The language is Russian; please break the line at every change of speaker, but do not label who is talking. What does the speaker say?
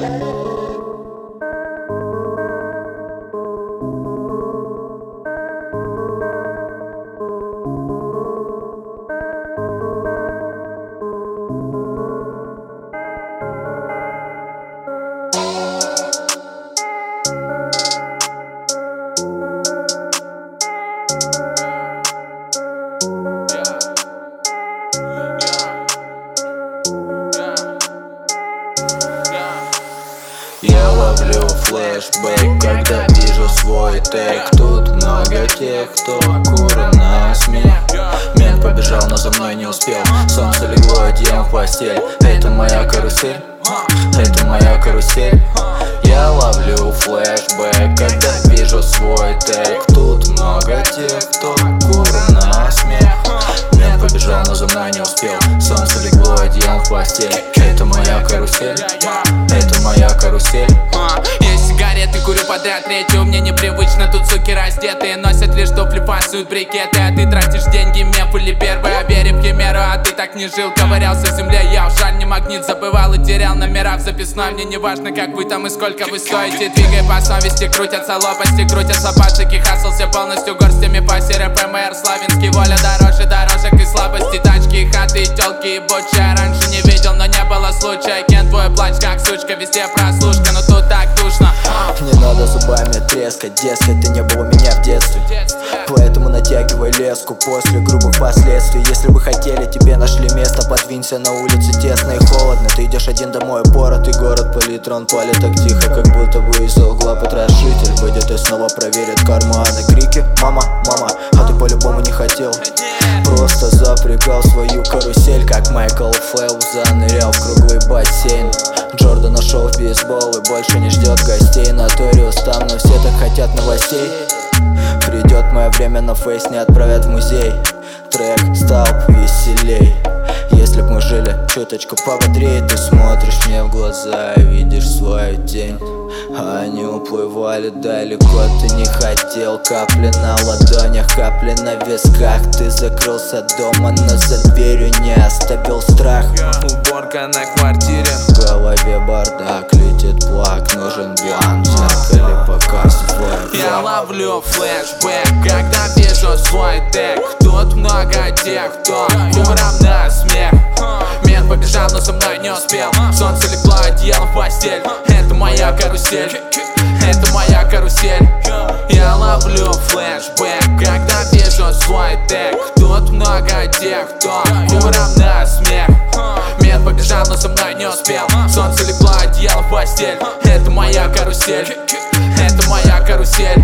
Я ловлю флешбэк, когда вижу свой тег. Тут много тех, кто курит на смех. Мент побежал, но за мной не успел. Солнце легло, одеялом в постель. Это моя карусель, это моя карусель. Я ловлю флешбэк, когда вижу свой тег. Тут много тех, кто курит на смех. Мент побежал, но за мной не успел. Солнце легло, одеялом в постель. Это моя карусель, это моя карусель.
Есть сигареты, курю подряд третью. Мне непривычно, тут суки раздетые. Носят лишь туфли, фасуют брикеты. А ты тратишь деньги, меф или первый. Вере в химеру, а ты так не жил. Ковырялся в земле, я в жаль не магнит. Забывал и терял номера в записной. Мне не важно, как вы там и сколько вы стоите. Двигай по совести, крутятся лопасти. Крутятся пальчики, хасался полностью горстями по РПМР, Славянский, воля дороже дорожек и слабости. Тачки, хаты, тёлки и буча. Раньше не видел, но не было случая. Кен, твой плач как сучка, везде прослушка, но тут так душно.
Не надо зубами трескать, дескать, ты не был у меня в детстве. Поэтому натягивай леску после грубых последствий. Если бы хотели, тебе нашли место. Подвинься, на улице тесно и холодно. Ты идешь один домой, упоротый город палит. Он палит так тихо, как будто бы из-за угла потрошитель выйдет и снова проверит карманы. Крики: мама, мама, а ты по-любому не хотел. Просто запрягал свою карусель, как Майкл Фелпс занырял в круглый бассейн. Джордан нашел в бейсбол и больше не ждет гостей. Notorious там, но все так хотят новостей. Придет мое время, на фейс не отправят в музей. Трек стал веселей. Если б мы жили чуточку пободрее, ты смотришь мне в глаза и видишь свою тень. А они уплывали далеко, ты не хотел. Капли на ладонях, капли на висках. Ты закрылся дома, но за дверью не оставил страх.
Уборка на квартире,
В голове бардак, летит плак. Нужен бланк, в зеркале показывает.
я ловлю флешбэк, когда вижу свой тег. Тут много тех, кто куром на смех. Мент побежал, но за мной не успел. Солнце легло, одеялом в постель. Это моя карусель, это моя карусель. Я ловлю флешбэк, когда вижу свой тег. Тут много тех, кто куром на смех. Мент побежал, но за мной не успел. Солнце легло, одеялом в постель. Это моя карусель, это моя карусель.